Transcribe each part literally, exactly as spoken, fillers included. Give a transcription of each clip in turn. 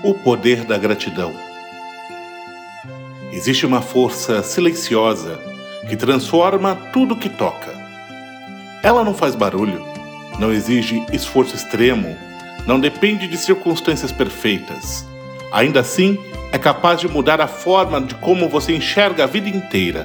O poder da gratidão. Existe uma força silenciosa que transforma tudo que toca. Ela não faz barulho, não exige esforço extremo, não depende de circunstâncias perfeitas. Ainda assim, é capaz de mudar a forma de como você enxerga a vida inteira.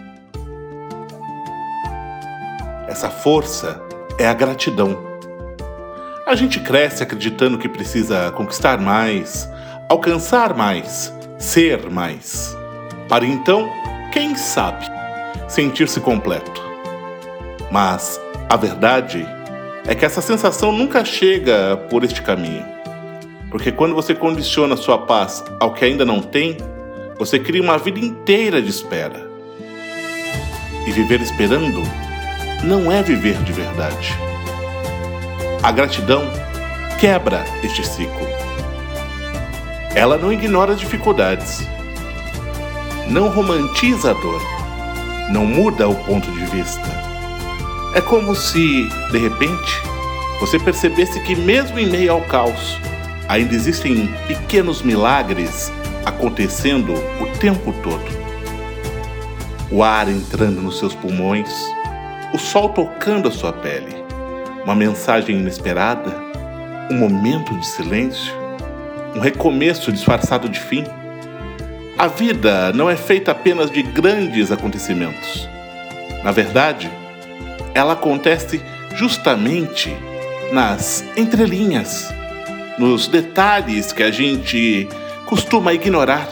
Essa força é a gratidão. A gente cresce acreditando que precisa conquistar mais, alcançar mais, ser mais, para então, quem sabe, sentir-se completo. Mas a verdade é que essa sensação nunca chega por este caminho. Porque quando você condiciona sua paz ao que ainda não tem, você cria uma vida inteira de espera. E viver esperando não é viver de verdade. A gratidão quebra este ciclo. Ela não ignora as dificuldades, não romantiza a dor, não muda o ponto de vista. É como se, de repente, você percebesse que mesmo em meio ao caos, ainda existem pequenos milagres acontecendo o tempo todo. O ar entrando nos seus pulmões, o sol tocando a sua pele, uma mensagem inesperada, um momento de silêncio, um recomeço disfarçado de fim. A vida não é feita apenas de grandes acontecimentos. Na verdade, ela acontece justamente nas entrelinhas, nos detalhes que a gente costuma ignorar.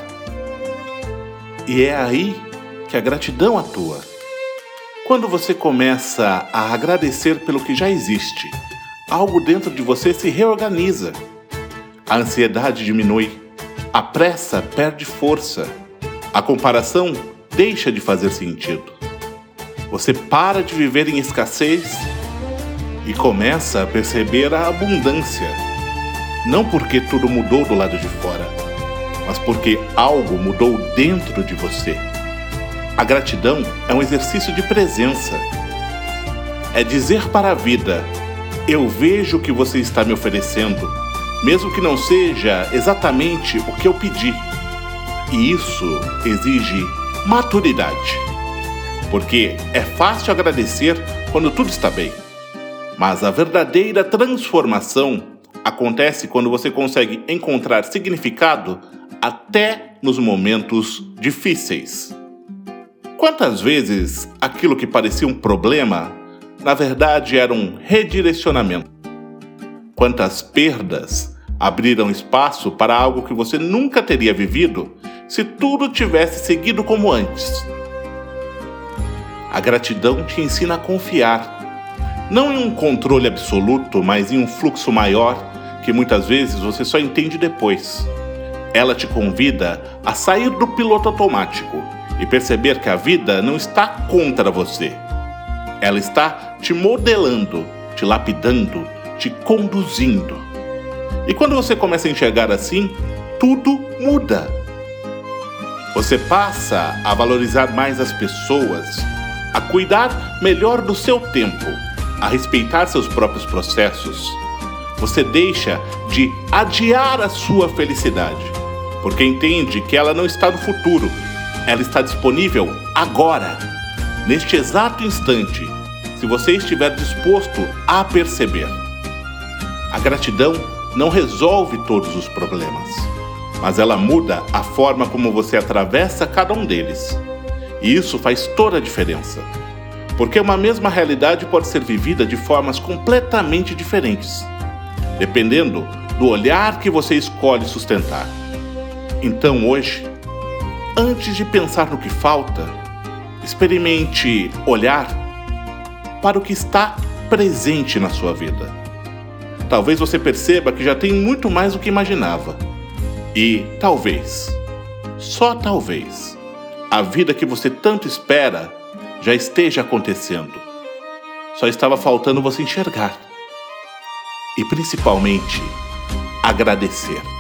E é aí que a gratidão atua. Quando você começa a agradecer pelo que já existe, algo dentro de você se reorganiza. A ansiedade diminui, a pressa perde força, a comparação deixa de fazer sentido. Você para de viver em escassez e começa a perceber a abundância. Não porque tudo mudou do lado de fora, mas porque algo mudou dentro de você. A gratidão é um exercício de presença. É dizer para a vida: eu vejo o que você está me oferecendo, mesmo que não seja exatamente o que eu pedi. E isso exige maturidade. Porque é fácil agradecer quando tudo está bem. Mas a verdadeira transformação acontece quando você consegue encontrar significado até nos momentos difíceis. Quantas vezes aquilo que parecia um problema, na verdade era um redirecionamento? Quantas perdas abriram espaço para algo que você nunca teria vivido se tudo tivesse seguido como antes? A gratidão te ensina a confiar, não em um controle absoluto, mas em um fluxo maior que muitas vezes você só entende depois. Ela te convida a sair do piloto automático e perceber que a vida não está contra você. Ela está te modelando, te lapidando, te conduzindo. E quando você começa a enxergar assim, tudo muda. Você passa a valorizar mais as pessoas, a cuidar melhor do seu tempo, a respeitar seus próprios processos. Você deixa de adiar a sua felicidade, porque entende que ela não está no futuro. Ela está disponível agora, neste exato instante, se você estiver disposto a perceber. A gratidão não resolve todos os problemas, mas ela muda a forma como você atravessa cada um deles. E isso faz toda a diferença, porque uma mesma realidade pode ser vivida de formas completamente diferentes, dependendo do olhar que você escolhe sustentar. Então hoje, antes de pensar no que falta, experimente olhar para o que está presente na sua vida. Talvez você perceba que já tem muito mais do que imaginava. E talvez, só talvez, a vida que você tanto espera já esteja acontecendo. Só estava faltando você enxergar. E principalmente, agradecer.